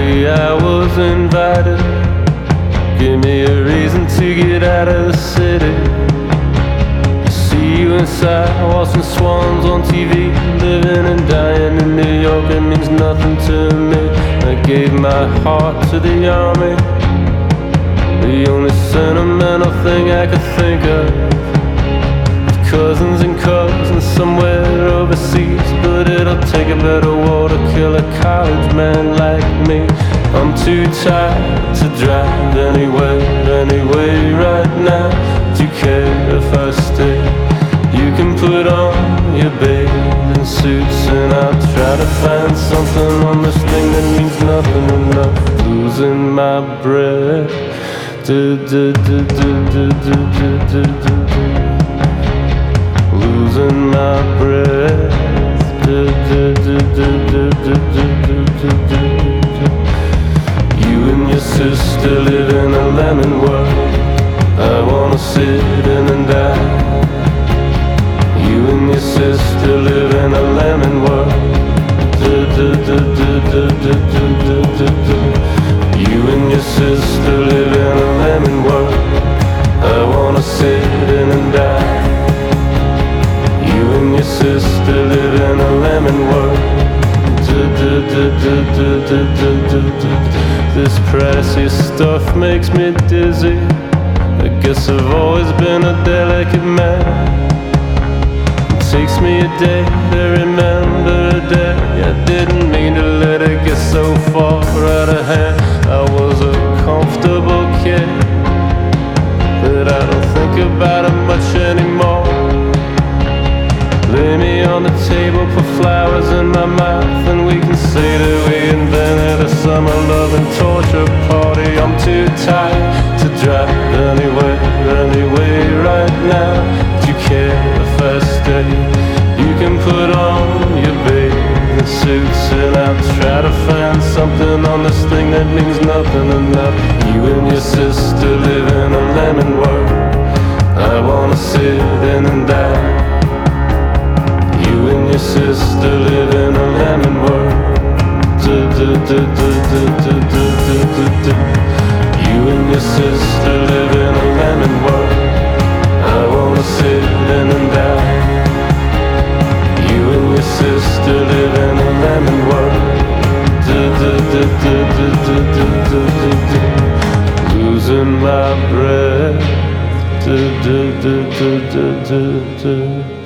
Luckily I was invited. Give me a reason to get out of the city. See you inside, watching swans on TV. Living and dying in New York, it means nothing to me. I gave my heart to the army. The only sentimental thing I could think of. Cousins and cousins somewhere overseas. But it'll take a better war to kill a college man like me. I'm too tired to drive anyway right now. Do you care if I stay? You can put on your bathing suits and I'll try to find something on this thing that means nothing enough. Losing my breath. Losing my breath. You and your sister live in a lemon world. I wanna sit in and die. You and your sister live in a lemon world. You and your sister live in a lemon world. I wanna sit in and die. You and your sister live in a lemon world. This pricey stuff makes me dizzy. I guess I've always been a delicate man. It takes me a day to remember a day I didn't mean to let it get so far out of hand. I was a comfortable kid, but I don't think about it much anymore. Lay me on the table, put flowers in my mouth, and we can say that we invented a summer love and torture party. I'm too tired to drive anyway right now. Do you care if I stay? You can put on your bathing suits and I'll try to find something on this thing that means nothing enough. You and your sister live in a lemon world. I wanna sit in and die. You and your sister live in a lemon world. You and your sister live in a lemon world. I wanna sit in and die. You and your sister live in a lemon world. Losing my breath.